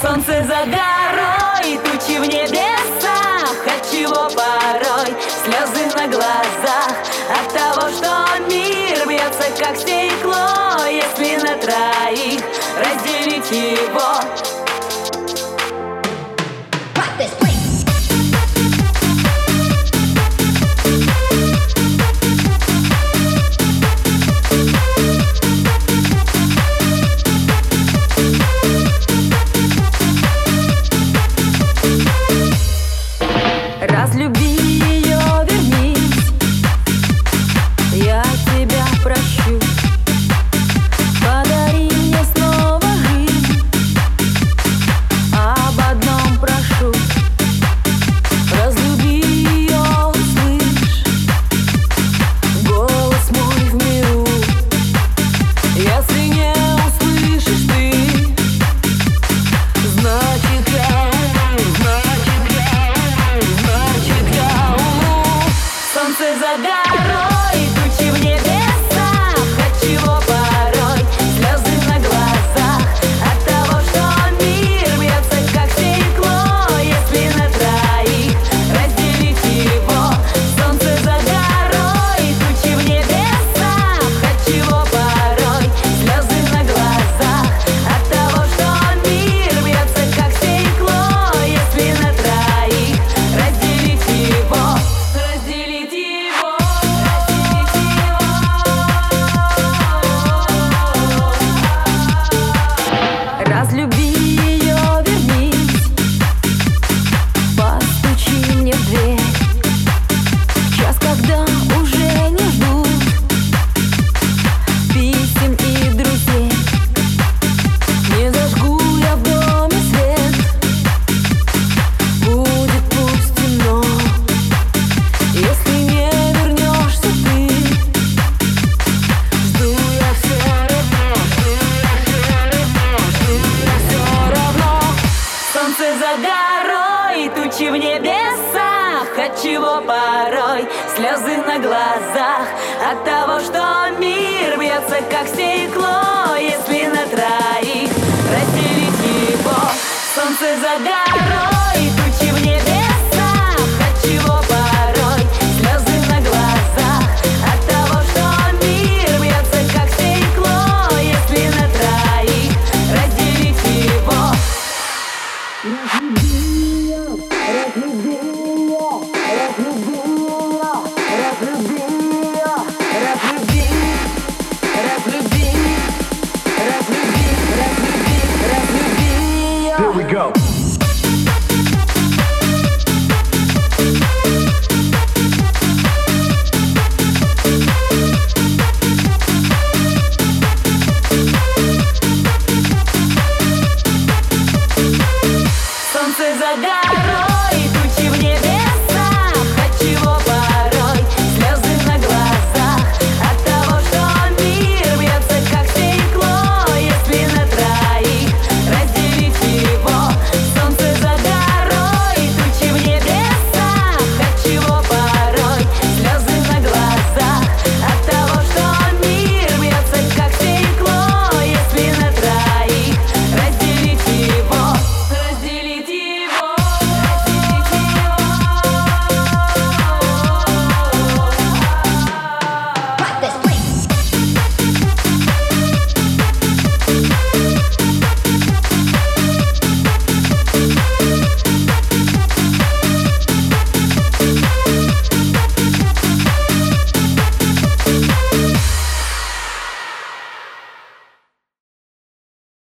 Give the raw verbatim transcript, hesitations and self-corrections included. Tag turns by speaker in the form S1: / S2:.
S1: Солнце за горой, тучи в небесах. Отчего порой слезы на глазах? От того, что мир бьется как стекло. Если на троих разделить его. Разлюби ее, вернись, я тебя прощу. Подари мне снова жизнь, об одном прошу. Разлюби ее, услышь голос мой в миру. Если не услышишь ты, значит я, значит я, значит я умру. Солнце за горой, тучи в небесах. Отчего порой слезы на глазах? От того, что мир бьется как стекло. Если на троих разделить его. Солнце за горой, тучи в небесах. Отчего порой слезы на глазах? От того, что мир бьется как стекло. Если на троих разделить его. Разделить его. Разлюби ее, вернись, постучи мне в дверь. В час, когда уже не ждут писем и друзей. Не зажгу я в доме свет, будет пусть темно. Если не вернешься ты, жду я все равно, жду я все равно, жду я все равно. Солнце за горой, тучи в небесах. Отчего порой слезы на глазах? От того, что мир бьется как стекло. Если на троих разделить его. Солнце за горой.